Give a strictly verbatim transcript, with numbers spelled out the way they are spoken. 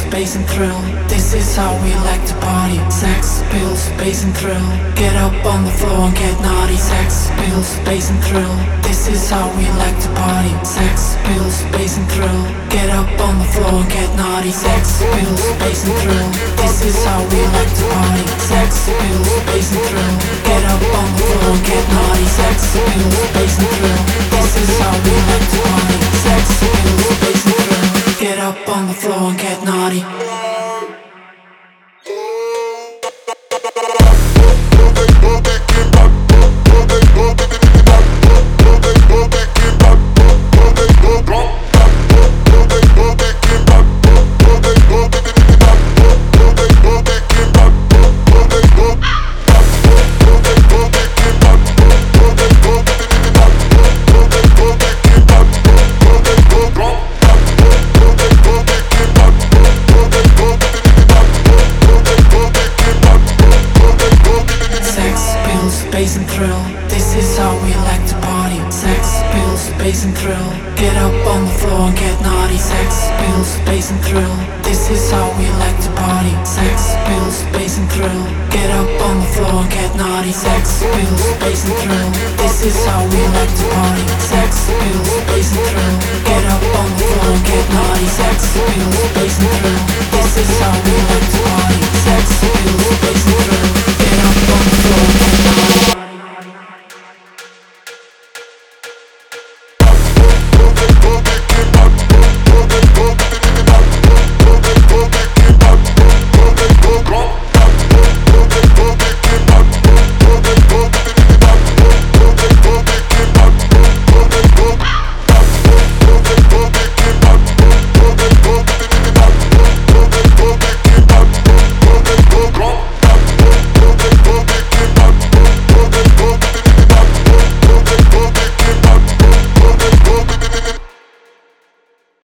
bass and thrill. This is how we like to party. Sex, pills, bass and thrill. Get up on the floor and get naughty. Sex, pills, bass and thrill. This is how we like to party. Sex, pills, bass and thrill. Get up on the floor and get naughty. Sex, pills, bass and thrill. This is how we like to party. Sex, pills, bass and thrill. Get up on the floor and get naughty. Sex, pills, bass and thrill. This is how we like to party. Sex, pills, bass and thrill. Get up on the floor and get naughty. Bass and thrill, this is how we like to party. Sex, pills, bass and thrill. Get up on the floor and get naughty. Sex, pills, bass and thrill. This is how we like to party. Sex, pills, bass and thrill. Get up on the floor and get naughty. Sex, pills, bass and thrill. This is how we like to party. Sex, pills, bass and thrill. Get up on the floor and get naughty. Sex, pills, bass and thrill. This is how we like to party. Sex, pills,